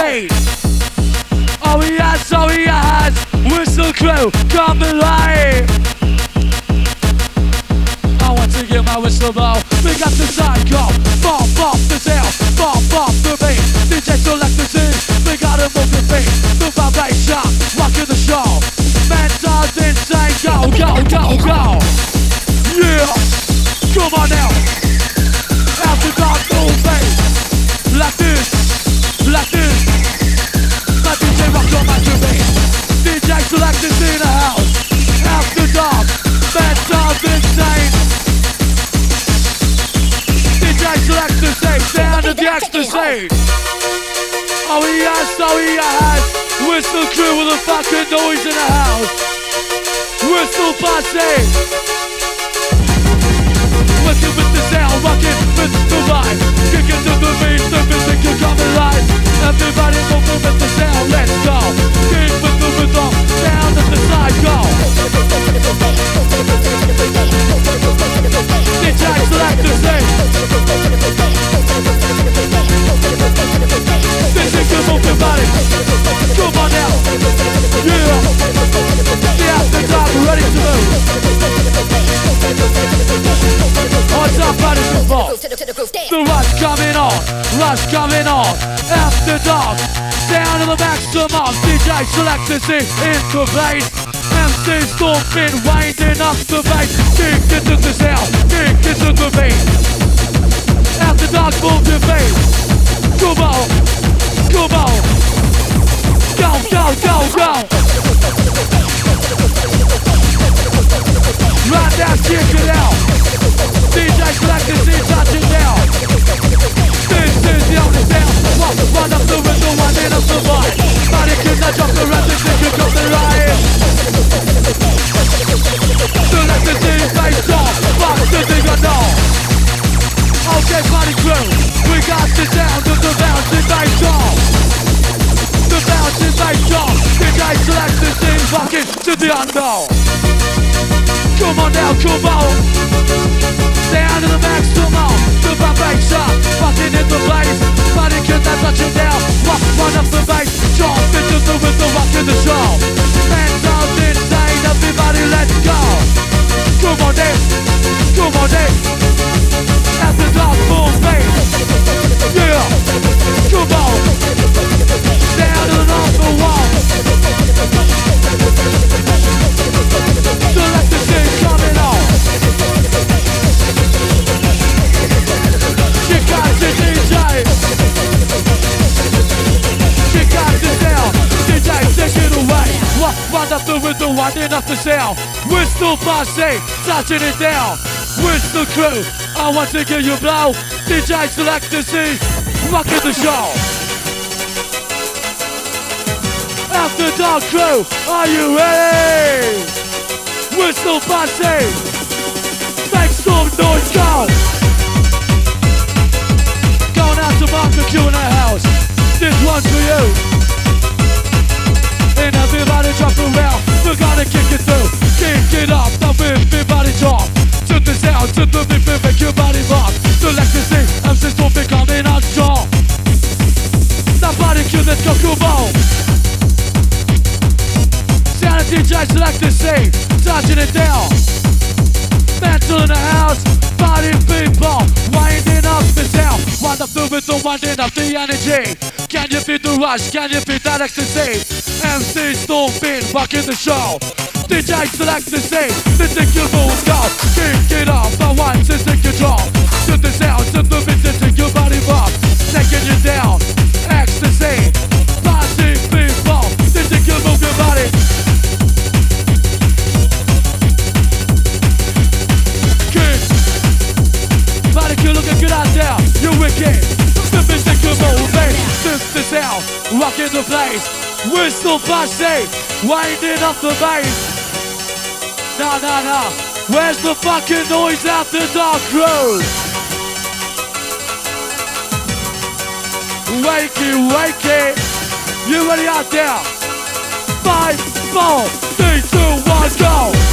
State. Oh yes, Whistle Crew, come alive. I want to get my whistle blow. We got the psycho, bump off the tail, bump off the beat. DJ select the scene, we gotta move the beat. The vibration, rocking the show. Mental's insane, go, go, go, go. Yeah, come on now. After dark, move bass. Like this, like this. My DJ rock on my beat. DJ select the scene in the house. After dark, mental's insane. Select the stage, down to the ecstasy. Oh yes, Whistle Crew with a fucking noise in the house. Whistle Posse. Working with the sound, rocking with the vibe. Kicking to the beat, the music can come alive. Everybody moving with the sound, let's go. Kick with the rhythm, down to the side, go. DJ select the stage. This is good moving body. Come on now. Yeah. The after dark, ready to move. What's up, buddy? The rush coming on. Rush coming on. After dark. Down to the maximum. DJ select the scene into place. MC stomping, winding up the bass. Kick into the sound. Kick into the beat. After dark, move your face. Come on, come on. Go, go, go, go. Right now, check it out. DJ select the scene, touch it down. This is the only sound. Run up the window, winding up the vibe. Body can not drop the rest, and think you got the right. Select the scene, face off. Fuck the thing I know. Okay, party crew, we got the sound of the bouncing bass drum. The bouncing bass drum. DJ select the scene, rocking to the unknown. Come on now, come on. Down to the maximum. The vibration, rocking in the place. Body can not touch it down. Run up the bass, jump into the rhythm, rocking the show. Man sounds insane, everybody let's go. Come on then, come on then. At the dark full face. Yeah, come on. Down to the number one. Select the scene coming on. Check out the DJ. Check out the sound. DJ, take it away. Wind up the rhythm, winding up the sound. Whistle Posse, touching it down. Whistle Crew, I want to give you blow. DJ select the scene, rocking the show. After Dark Crew, are you ready? Whistle Posse, make some noise, go. Going out to Mark the Q in the house. This one's for you. And everybody jump around, we're gonna kick it through. Kick it up, now everybody jump. To the sound, to the beat, make your body rock. Select the scene, MC stomping, coming out strong. Now body cue, let's go, come on. Sound and DJ, select the scene, touching it down. Mantle in the house, body people, winding up the sound. Wind up the rhythm, winding up the energy. Can you feel the rush, can you feel that ecstasy? MC stomping, rocking the show. DJ select the scene, the think you move, go. Kick it off, I want to take control. To the sound, to the beat, to take your body rock. Taking you down, ecstasy. Party people, they think you move your body. Kick. Body you looking good out there, you're wicked. The music you move, baby. This the sound, rocking the place. Whistle Posse, winding up the bass. Nah, nah, nah. Where's the fucking noise after Dark Crew? Wakey, wakey. You ready out there? 5, 4, 3, 2, 1, go.